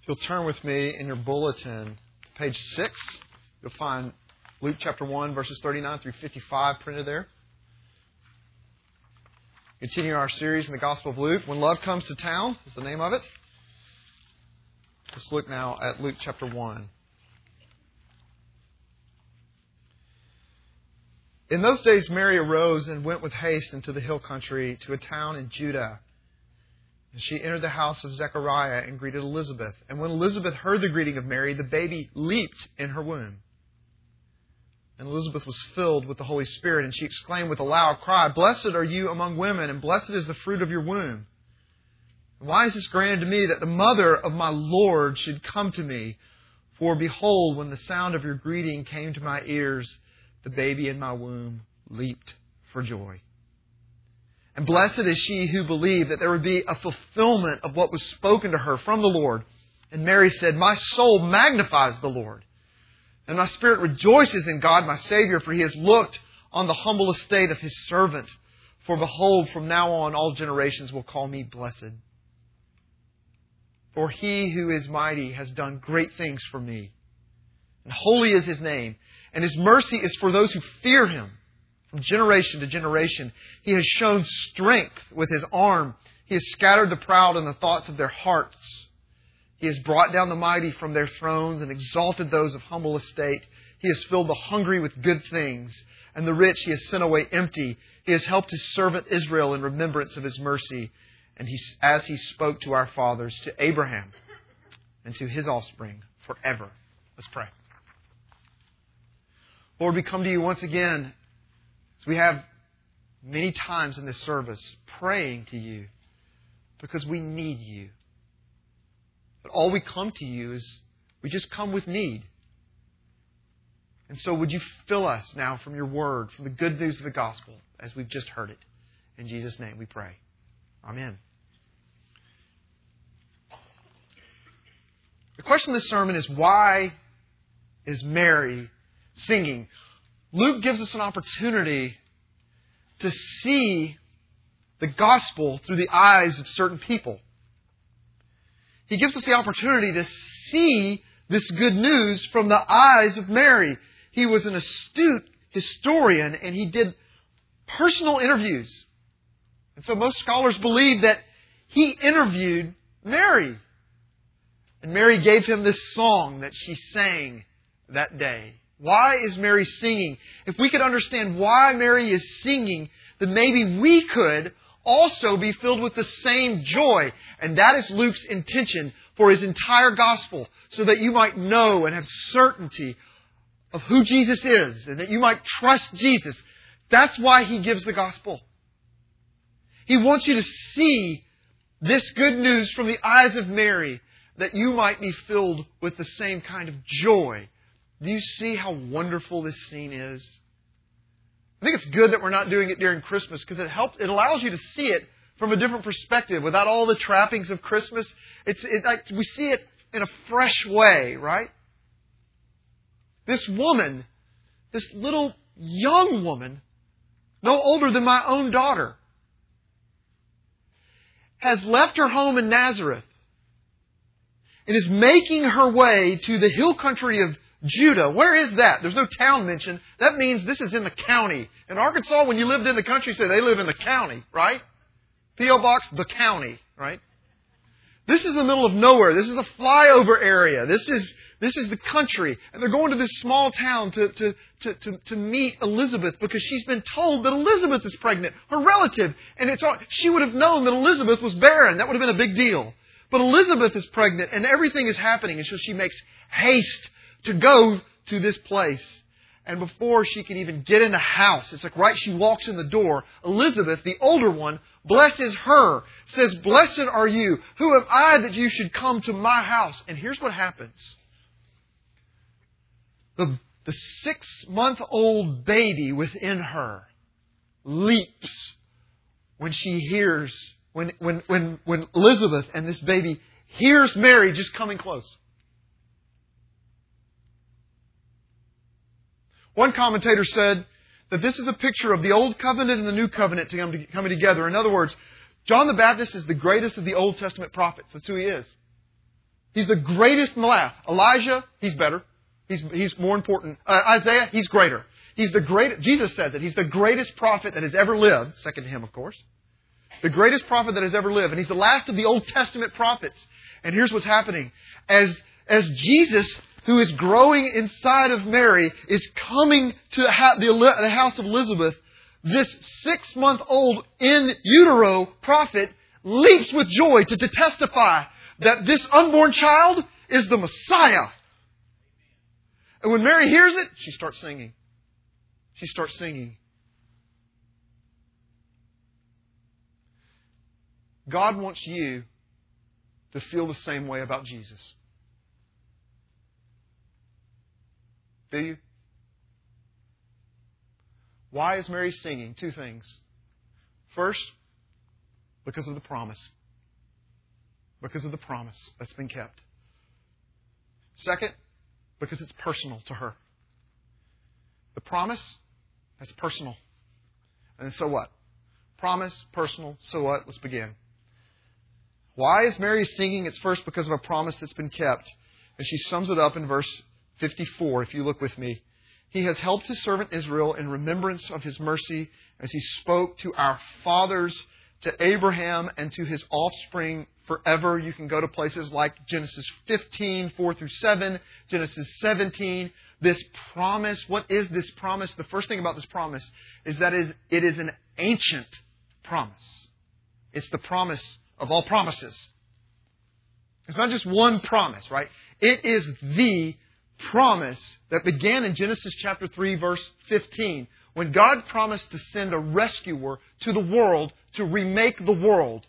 If you'll turn with me in your bulletin to page 6, you'll find Luke chapter 1, verses 39 through 55 printed there. Continuing our series in the Gospel of Luke. When Love Comes to Town is the name of it. Let's look now at Luke chapter 1. In those days Mary arose and went with haste into the hill country to a town in Judah. And she entered the house of Zechariah and greeted Elizabeth. And when Elizabeth heard the greeting of Mary, the baby leaped in her womb. And Elizabeth was filled with the Holy Spirit, and she exclaimed with a loud cry, "Blessed are you among women, and blessed is the fruit of your womb. And why is this granted to me that the mother of my Lord should come to me? For behold, when the sound of your greeting came to my ears, the baby in my womb leaped for joy. And blessed is she who believed that there would be a fulfillment of what was spoken to her from the Lord." And Mary said, "My soul magnifies the Lord, and my spirit rejoices in God my Savior, for He has looked on the humble estate of His servant. For behold, from now on all generations will call me blessed. For He who is mighty has done great things for me. And holy is His name, and His mercy is for those who fear Him. From generation to generation, He has shown strength with His arm. He has scattered the proud in the thoughts of their hearts. He has brought down the mighty from their thrones and exalted those of humble estate. He has filled the hungry with good things, and the rich He has sent away empty. He has helped His servant Israel in remembrance of His mercy, and as He spoke to our fathers, to Abraham, and to his offspring forever." Let's pray. Lord, we come to You once again, as we have many times in this service, praying to You because we need You. But all we come to You is we just come with need. And so would You fill us now from Your Word, from the good news of the gospel, as we've just heard it. In Jesus' name we pray. Amen. The question of this sermon is, why is Mary singing? Luke gives us an opportunity to see the gospel through the eyes of certain people. He gives us the opportunity to see this good news from the eyes of Mary. He was an astute historian, and he did personal interviews. And so most scholars believe that he interviewed Mary. And Mary gave him this song that she sang that day. Why is Mary singing? If we could understand why Mary is singing, then maybe we could also be filled with the same joy. And that is Luke's intention for his entire gospel, so that you might know and have certainty of who Jesus is, and that you might trust Jesus. That's why he gives the gospel. He wants you to see this good news from the eyes of Mary, that you might be filled with the same kind of joy. Do you see how wonderful this scene is? I think it's good that we're not doing it during Christmas, because it allows you to see it from a different perspective, without all the trappings of Christmas. We see it in a fresh way, right? This woman, this little young woman, no older than my own daughter, has left her home in Nazareth and is making her way to the hill country of Judah. Where is that? There's no town mentioned. That means this is in the county. In Arkansas, when you lived in the country, say they live in the county, right? P.O. Box, the county, right? This is the middle of nowhere. This is a flyover area. This is the country. And they're going to this small town to meet Elizabeth, because she's been told that Elizabeth is pregnant, her relative. And she would have known that Elizabeth was barren. That would have been a big deal. But Elizabeth is pregnant, and everything is happening. And so she makes haste to go to this place. And before she can even get in the house, it's like right she walks in the door, Elizabeth, the older one, blesses her, says, "Blessed are you. Who am I that you should come to my house?" And here's what happens. The 6-month-old baby within her leaps when she hears, when Elizabeth and this baby hears Mary just coming close. One commentator said that this is a picture of the Old Covenant and the New Covenant coming together. In other words, John the Baptist is the greatest of the Old Testament prophets. That's who he is. He's the greatest in the last. Elijah, he's better. He's more important. Isaiah, he's greater. He's the great. Jesus said that he's the greatest prophet that has ever lived. Second to him, of course. The greatest prophet that has ever lived. And he's the last of the Old Testament prophets. And here's what's happening. As Jesus, who is growing inside of Mary, is coming to the house of Elizabeth, this 6-month-old in utero prophet leaps with joy to testify that this unborn child is the Messiah. And when Mary hears it, she starts singing. She starts singing. God wants you to feel the same way about Jesus. Do you? Why is Mary singing? 2 things. First, because of the promise. Because of the promise that's been kept. Second, because it's personal to her. The promise, that's personal. And so what? Promise, personal, so what? Let's begin. Why is Mary singing? It's first because of a promise that's been kept. And she sums it up in verse 54, if you look with me. He has helped His servant Israel in remembrance of His mercy as He spoke to our fathers, to Abraham, and to his offspring forever. You can go to places like Genesis 15, 4 through 7, Genesis 17. This promise, what is this promise? The first thing about this promise is that it is an ancient promise. It's the promise of all promises. It's not just one promise, right? It is the promise that began in Genesis chapter 3, verse 15, when God promised to send a rescuer to the world to remake the world.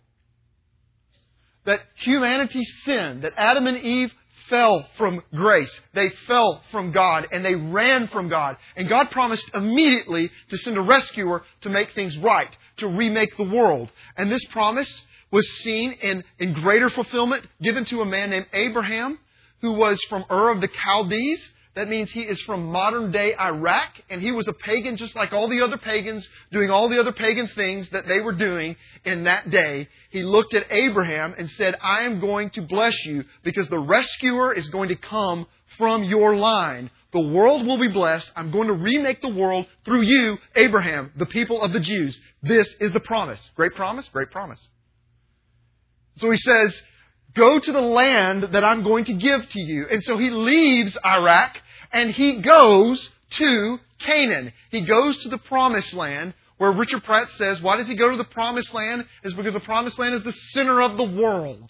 That humanity sinned, that Adam and Eve fell from grace. They fell from God and they ran from God. And God promised immediately to send a rescuer to make things right, to remake the world. And this promise was seen in greater fulfillment given to a man named Abraham, who was from Ur of the Chaldees. That means he is from modern-day Iraq, and he was a pagan just like all the other pagans, doing all the other pagan things that they were doing in that day. He looked at Abraham and said, I am going to bless you because the rescuer is going to come from your line. The world will be blessed. I'm going to remake the world through you, Abraham, the people of the Jews. This is the promise. Great promise? Great promise. So he says, go to the land that I'm going to give to you. And so he leaves Iraq and he goes to Canaan. He goes to the promised land where Richard Pratt says, why does he go to the promised land? It's because the promised land is the center of the world.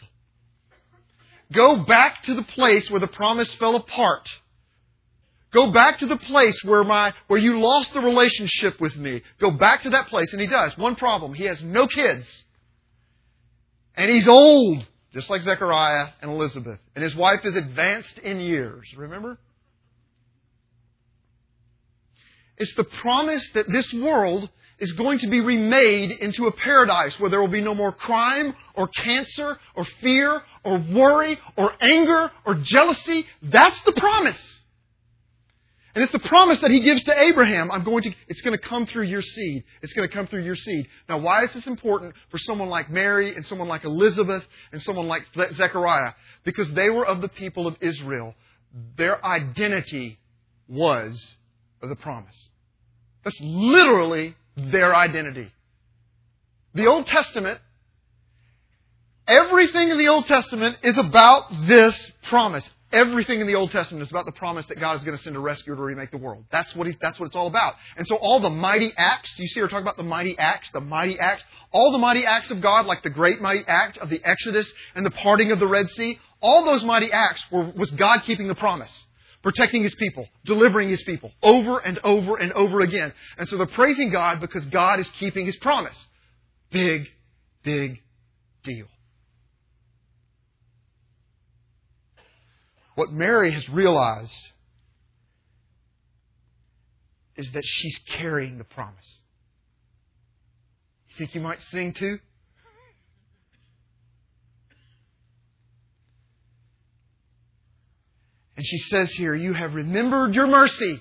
Go back to the place where the promise fell apart. Go back to the place where you lost the relationship with me. Go back to that place. And he does. One problem. He has no kids. And he's old. Just like Zechariah and Elizabeth. And his wife is advanced in years. Remember? It's the promise that this world is going to be remade into a paradise where there will be no more crime or cancer or fear or worry or anger or jealousy. That's the promise. And it's the promise that He gives to Abraham. It's going to come through your seed. It's going to come through your seed. Now, why is this important for someone like Mary and someone like Elizabeth and someone like Zechariah? Because they were of the people of Israel. Their identity was the promise. That's literally their identity. The Old Testament, everything in the Old Testament is about this promise. Everything in the Old Testament is about the promise that God is going to send a rescuer to remake the world. That's what it's all about. And so all the mighty acts, you see her talking about the mighty acts, all the mighty acts of God, like the great mighty act of the Exodus and the parting of the Red Sea, all those mighty acts was God keeping the promise, protecting His people, delivering His people over and over and over again. And so they're praising God because God is keeping His promise. Big, big deal. What Mary has realized is that she's carrying the promise. You think you might sing too? And she says here, you have remembered your mercy.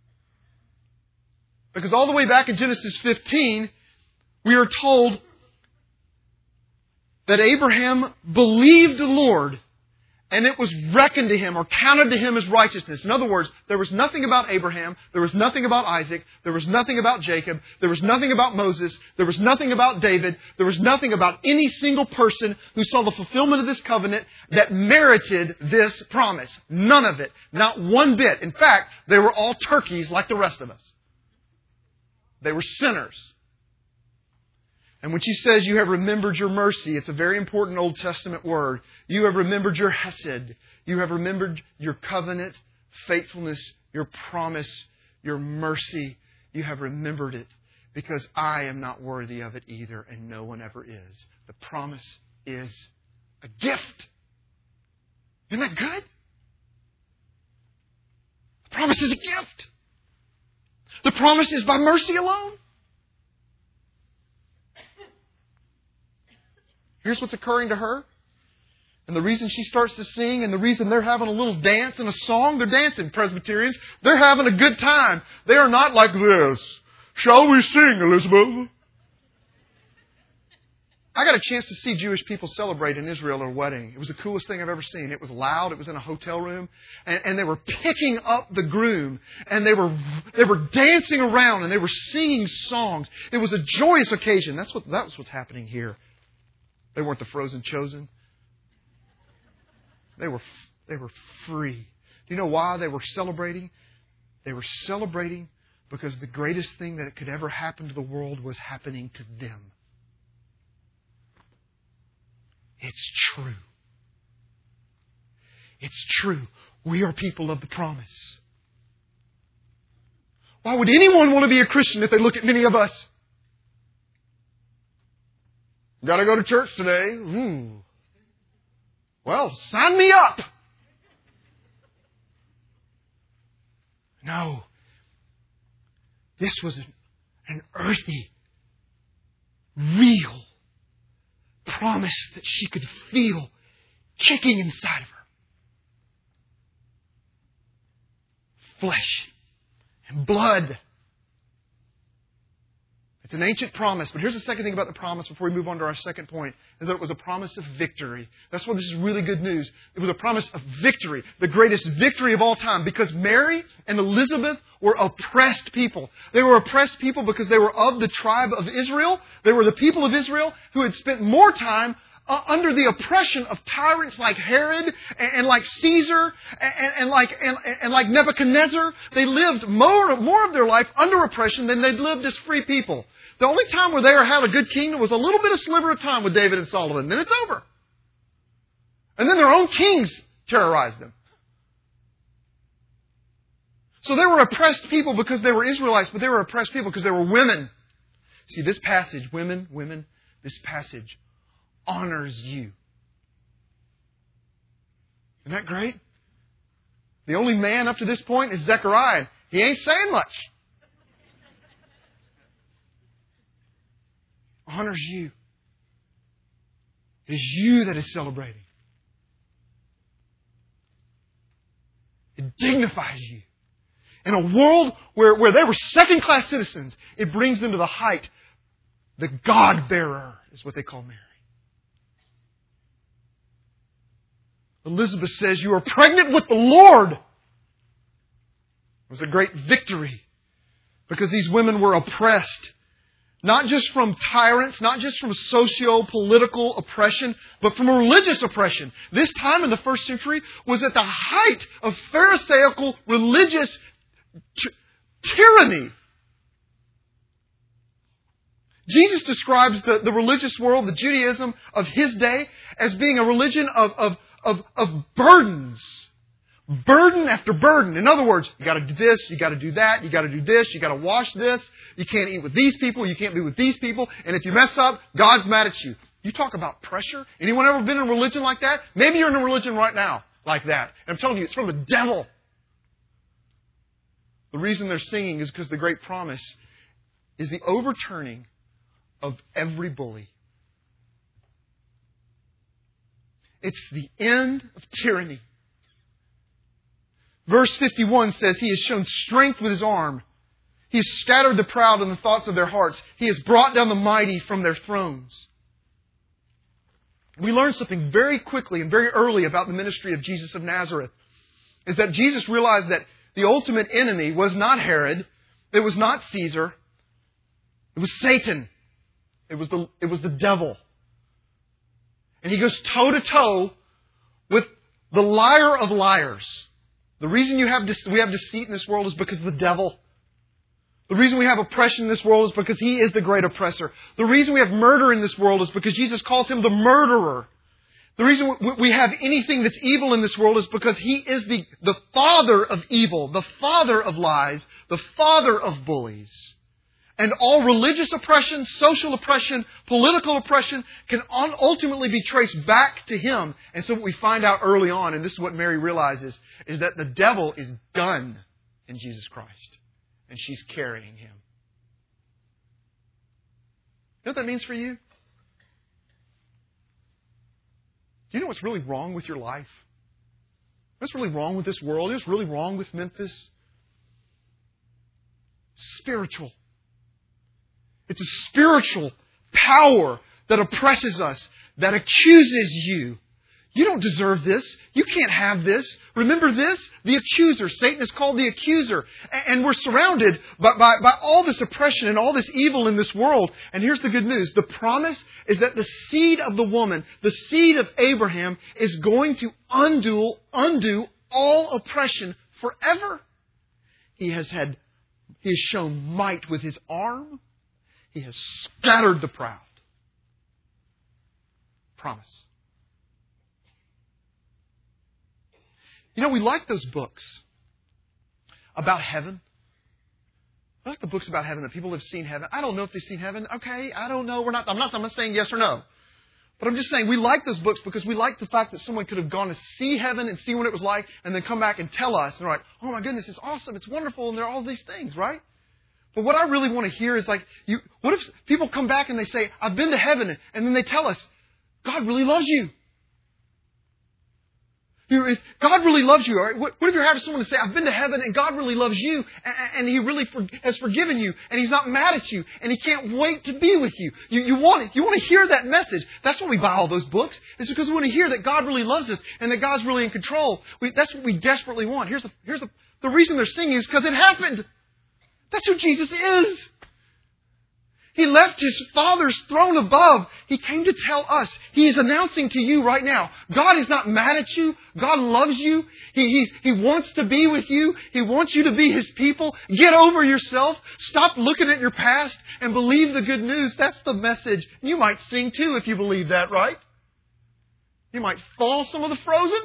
Because all the way back in Genesis 15, we are told that Abraham believed the Lord, and it was reckoned to him or counted to him as righteousness. In other words, there was nothing about Abraham, there was nothing about Isaac, there was nothing about Jacob, there was nothing about Moses, there was nothing about David, there was nothing about any single person who saw the fulfillment of this covenant that merited this promise. None of it. Not one bit. In fact, they were all turkeys like the rest of us. They were sinners. And when she says, you have remembered your mercy, it's a very important Old Testament word. You have remembered your hesed. You have remembered your covenant, faithfulness, your promise, your mercy. You have remembered it because I am not worthy of it either, and no one ever is. The promise is a gift. Isn't that good? The promise is a gift. The promise is by mercy alone. Here's what's occurring to her. And the reason she starts to sing and the reason they're having a little dance and a song, they're dancing, Presbyterians. They're having a good time. They are not like this. Shall we sing, Elizabeth? I got a chance to see Jewish people celebrate in Israel a wedding. It was the coolest thing I've ever seen. It was loud. It was in a hotel room. And they were picking up the groom. And they were dancing around and they were singing songs. It was a joyous occasion. That was what's happening here. They weren't the frozen chosen. They were free. Do you know why they were celebrating? They were celebrating because the greatest thing that could ever happen to the world was happening to them. It's true. It's true. We are people of the promise. Why would anyone want to be a Christian if they look at many of us? Got to go to church today. Well, sign me up. No. This was an earthy, real promise that she could feel kicking inside of her. Flesh and blood. It's an ancient promise. But here's the second thing about the promise before we move on to our second point, is that it was a promise of victory. That's why this is really good news. It was a promise of victory, the greatest victory of all time, because Mary and Elizabeth were oppressed people. They were oppressed people because they were of the tribe of Israel. They were the people of Israel who had spent more time under the oppression of tyrants like Herod and like Caesar and like Nebuchadnezzar. They lived more of their life under oppression than they'd lived as free people. The only time where they had a good kingdom was a little bit of sliver of time with David and Solomon. Then it's over. And then their own kings terrorized them. So they were oppressed people because they were Israelites, but they were oppressed people because they were women. See, this passage, women, this passage honors you. Isn't that great? The only man up to this point is Zechariah. He ain't saying much. Honors you. It is you that is celebrating. It dignifies you. In a world where they were second-class citizens, it brings them to the height. The God-bearer is what they call Mary. Elizabeth says, you are pregnant with the Lord. It was a great victory because these women were oppressed. Not just from tyrants, not just from socio-political oppression, but from religious oppression. This time in the first century was at the height of Pharisaical religious tyranny. Jesus describes the religious world, the Judaism of His day, as being a religion of burdens. Burden after burden. In other words, you got to do this, you got to do that, you got to do this, you got to wash this. You can't eat with these people, you can't be with these people. And if you mess up, God's mad at you. You talk about pressure. Anyone ever been in a religion like that? Maybe you're in a religion right now like that. And I'm telling you, it's from the devil. The reason they're singing is because the great promise is the overturning of every bully. It's the end of tyranny. Verse 51 says, He has shown strength with His arm. He has scattered the proud in the thoughts of their hearts. He has brought down the mighty from their thrones. we learn something very quickly and very early about the ministry of Jesus of Nazareth. Is that Jesus realized that the ultimate enemy was not Herod. It was not Caesar. It was Satan. It was the devil. And He goes toe to toe with the liar of liars. The reason we have deceit in this world is because of the devil. The reason we have oppression in this world is because he is the great oppressor. The reason we have murder in this world is because Jesus calls him the murderer. The reason we have anything that's evil in this world is because he is the father of evil, the father of lies, the father of bullies. And all religious oppression, social oppression, political oppression can ultimately be traced back to him. And so what we find out early on, and this is what Mary realizes, is that the devil is done in Jesus Christ. And she's carrying him. You know what that means for you? Do you know what's really wrong with your life? What's really wrong with this world? What's really wrong with Memphis? Spiritual. It's a spiritual power that oppresses us, that accuses you. You don't deserve this. You can't have this. Remember this? The accuser. Satan is called the accuser. And we're surrounded by all this oppression and all this evil in this world. And here's the good news. The promise is that the seed of the woman, the seed of Abraham, is going to undo all oppression forever. He has shown might with his arm. He has scattered the proud. Promise. You know, we like those books about heaven. I like the books about heaven that people have seen heaven. I don't know if they've seen heaven. Okay, I don't know. I'm not saying yes or no. But I'm just saying we like those books because we like the fact that someone could have gone to see heaven and see what it was like and then come back and tell us. And they're like, oh my goodness, it's awesome. It's wonderful. And there are all these things, right? But what I really want to hear is like, what if people come back and they say, I've been to heaven. And then they tell us, God really loves you. If God really loves you, right? What if you're having someone to say, I've been to heaven and God really loves you and He really has forgiven you and He's not mad at you and He can't wait to be with you. You want it. You want to hear that message. That's why we buy all those books. It's because we want to hear that God really loves us and that God's really in control. That's what we desperately want. Here's the reason they're singing is because it happened. That's who Jesus is. He left His Father's throne above. He came to tell us. He is announcing to you right now. God is not mad at you. God loves you. He wants to be with you. He wants you to be His people. Get over yourself. Stop looking at your past and believe the good news. That's the message. You might sing too if you believe that, right? You might fall some of the frozen.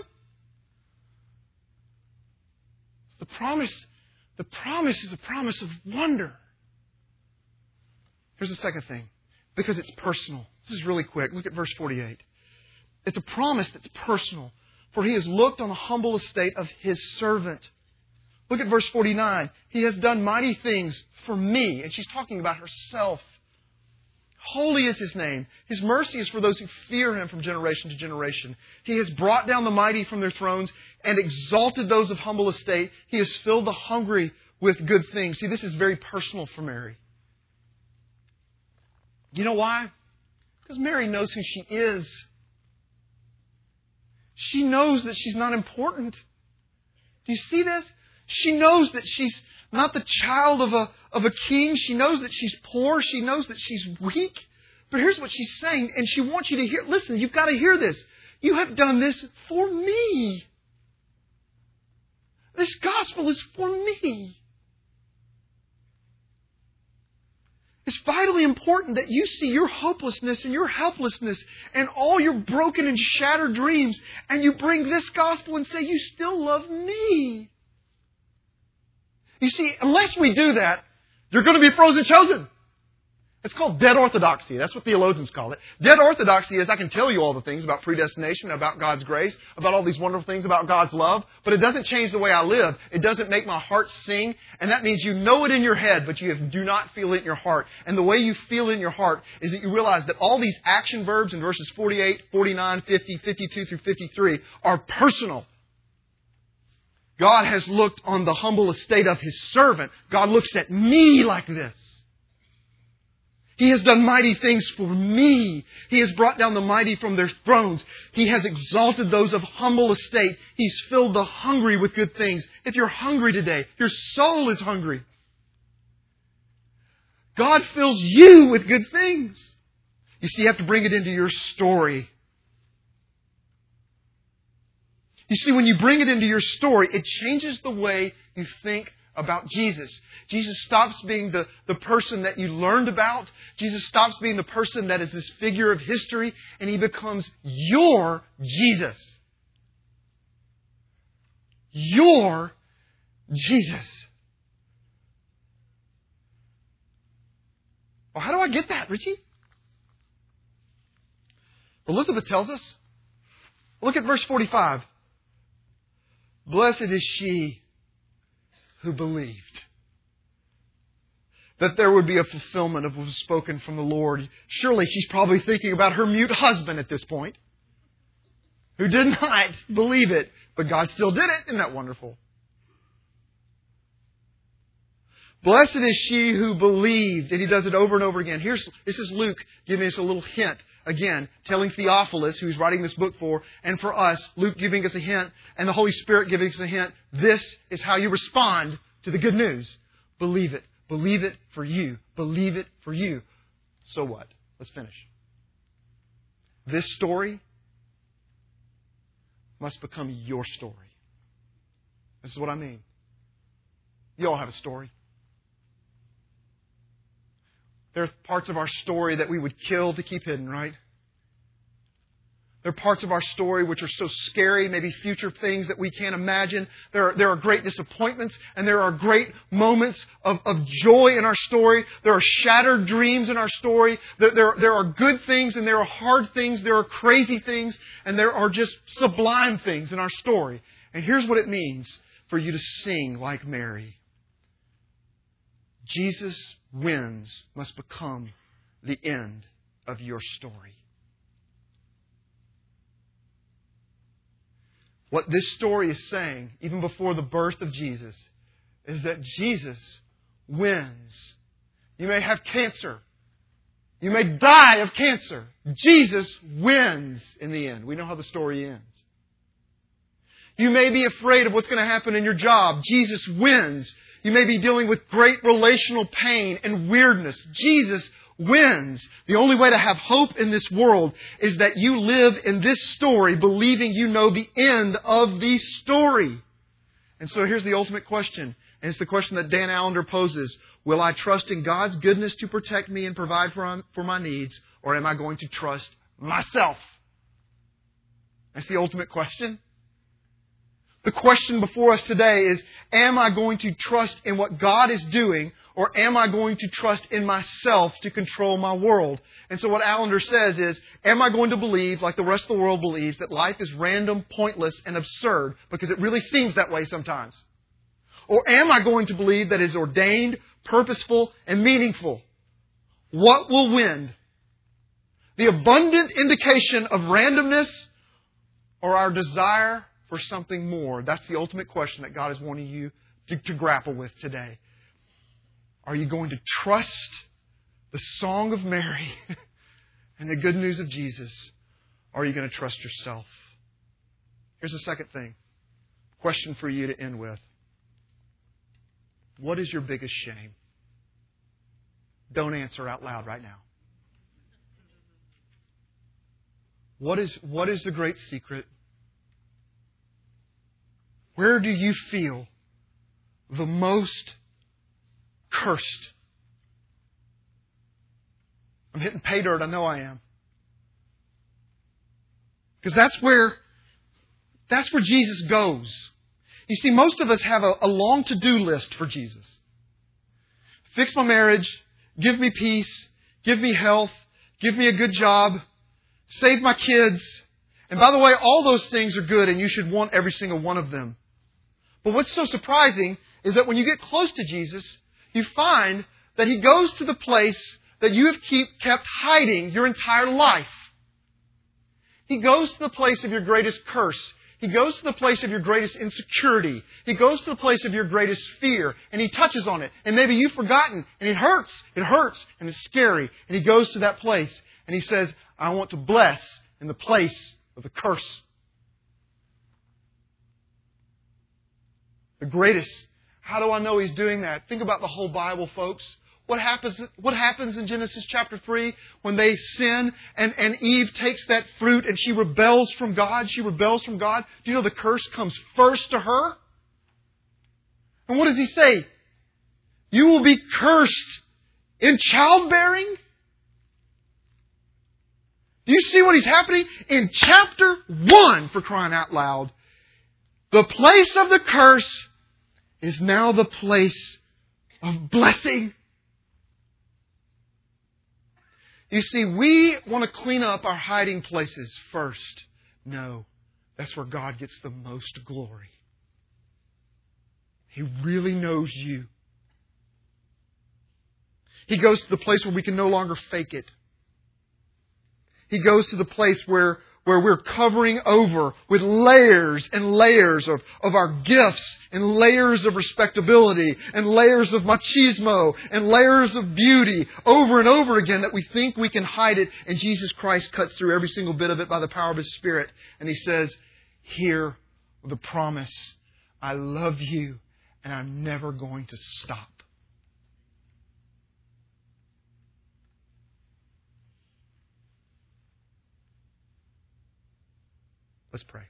The promise is a promise of wonder. Here's the second thing. Because it's personal. This is really quick. Look at verse 48. It's a promise that's personal. For He has looked on the humble estate of His servant. Look at verse 49. He has done mighty things for me. And she's talking about herself. Holy is His name. His mercy is for those who fear Him from generation to generation. He has brought down the mighty from their thrones and exalted those of humble estate. He has filled the hungry with good things. See, this is very personal for Mary. You know why? Because Mary knows who she is. She knows that she's not important. Do you see this? She knows that she's not the child of a king. She knows that she's poor. She knows that she's weak. But here's what she's saying, and she wants you to hear. Listen, you've got to hear this. You have done this for me. This gospel is for me. It's vitally important that you see your hopelessness and your helplessness and all your broken and shattered dreams, and you bring this gospel and say, you still love me. You see, unless we do that, you're going to be frozen chosen. It's called dead orthodoxy. That's what theologians call it. Dead orthodoxy is I can tell you all the things about predestination, about God's grace, about all these wonderful things about God's love, but it doesn't change the way I live. It doesn't make my heart sing, and that means you know it in your head, but you do not feel it in your heart. And the way you feel it in your heart is that you realize that all these action verbs in verses 48, 49, 50, 52 through 53 are personal. God has looked on the humble estate of His servant. God looks at me like this. He has done mighty things for me. He has brought down the mighty from their thrones. He has exalted those of humble estate. He's filled the hungry with good things. If you're hungry today, your soul is hungry. God fills you with good things. You see, you have to bring it into your story. You see, when you bring it into your story, it changes the way you think about Jesus. Jesus stops being the person that you learned about. Jesus stops being the person that is this figure of history, and He becomes your Jesus. Your Jesus. Well, how do I get that, Richie? Elizabeth tells us. Look at verse 45. Blessed is she who believed that there would be a fulfillment of what was spoken from the Lord. Surely she's probably thinking about her mute husband at this point, who did not believe it, but God still did it. Isn't that wonderful? Blessed is she who believed. And He does it over and over again. This is Luke giving us a little hint. Again, telling Theophilus, who's writing this book for, and for us, Luke giving us a hint, and the Holy Spirit giving us a hint. This is how you respond to the good news. Believe it. Believe it for you. Believe it for you. So what? Let's finish. This story must become your story. This is what I mean. You all have a story. There are parts of our story that we would kill to keep hidden, right? There are parts of our story which are so scary, maybe future things that we can't imagine. There are great disappointments, and there are great moments of joy in our story. There are shattered dreams in our story. There are good things, and there are hard things. There are crazy things, and there are just sublime things in our story. And here's what it means for you to sing like Mary. Jesus wins must become the end of your story. What this story is saying, even before the birth of Jesus, is that Jesus wins. You may have cancer. You may die of cancer. Jesus wins in the end. We know how the story ends. You may be afraid of what's going to happen in your job. Jesus wins. You may be dealing with great relational pain and weirdness. Jesus wins. The only way to have hope in this world is that you live in this story believing you know the end of the story. And so here's the ultimate question. And it's the question that Dan Allender poses. Will I trust in God's goodness to protect me and provide for my needs? Or am I going to trust myself? That's the ultimate question. The question before us today is, am I going to trust in what God is doing, or am I going to trust in myself to control my world? And so what Allender says is, am I going to believe, like the rest of the world believes, that life is random, pointless, and absurd, because it really seems that way sometimes? Or am I going to believe that it is ordained, purposeful, and meaningful? What will win? The abundant indication of randomness, or our desire for something more? That's the ultimate question that God is wanting you to grapple with today. Are you going to trust the song of Mary and the good news of Jesus? Or are you going to trust yourself? Here's the second thing. Question for you to end with. What is your biggest shame? Don't answer out loud right now. What is the great secret? Where do you feel the most cursed? I'm hitting pay dirt, I know I am. Because that's where Jesus goes. You see, most of us have a long to-do list for Jesus. Fix my marriage, give me peace, give me health, give me a good job, save my kids. And by the way, all those things are good and you should want every single one of them. But what's so surprising is that when you get close to Jesus, you find that He goes to the place that you have kept hiding your entire life. He goes to the place of your greatest curse. He goes to the place of your greatest insecurity. He goes to the place of your greatest fear, and He touches on it. And maybe you've forgotten, and it hurts, and it's scary. And He goes to that place, and He says, I want to bless in the place of the curse. The greatest. How do I know He's doing that? Think about the whole Bible, folks. What happens in Genesis chapter 3 when they sin and Eve takes that fruit and she rebels from God? She rebels from God. Do you know the curse comes first to her? And what does He say? You will be cursed in childbearing? Do you see what is happening? In chapter 1, for crying out loud, the place of the curse is now the place of blessing. You see, we want to clean up our hiding places first. No, that's where God gets the most glory. He really knows you. He goes to the place where we can no longer fake it. He goes to the place where we're covering over with layers and layers of our gifts and layers of respectability and layers of machismo and layers of beauty over and over again that we think we can hide it. And Jesus Christ cuts through every single bit of it by the power of His Spirit. And He says, hear the promise. I love you and I'm never going to stop. Let's pray.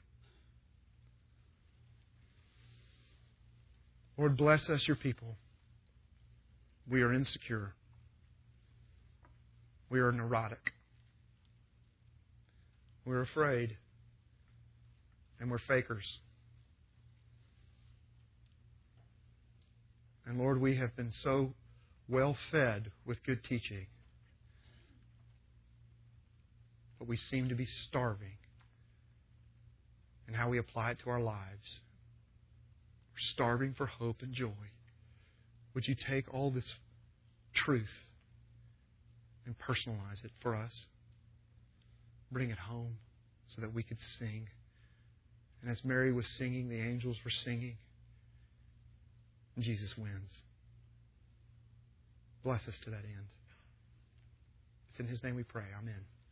Lord, bless us, your people. We are insecure. We are neurotic. We're afraid. And we're fakers. And Lord, we have been so well fed with good teaching. But we seem to be starving in how we apply it to our lives. We're starving for hope and joy. Would you take all this truth and personalize it for us? Bring it home so that we could sing. And as Mary was singing, the angels were singing. And Jesus wins. Bless us to that end. It's in His name we pray. Amen.